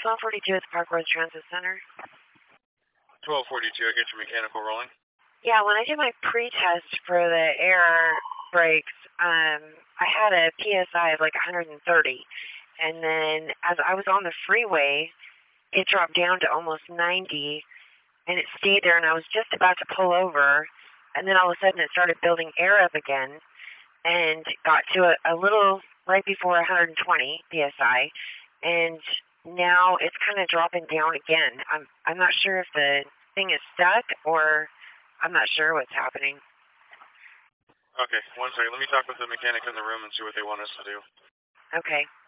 1242 at the Park Road Transit Center. 1242, I get your mechanical rolling. Yeah, when I did my pre-test for the air brakes, I had a PSI of like 130. And then as I was on the freeway, it dropped down to almost 90, and it stayed there, and I was just about to pull over, and then all of a sudden it started building air up again, and got to a little right before 120 PSI, and now it's kind of dropping down again. I'm not sure if the thing is stuck or I'm not sure what's happening. Okay, one second. Let me talk with the mechanic in the room and see what they want us to do. Okay.